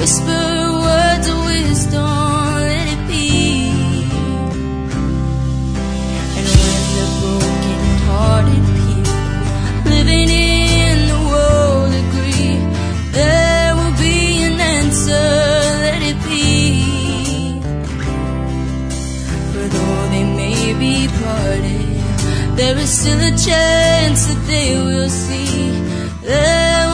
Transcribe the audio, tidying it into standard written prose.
whisper words of wisdom, let it be. And when the broken-hearted people living in the world agree, there will be an answer, let it be. For though they may be parted, there is still a chance that they will see. There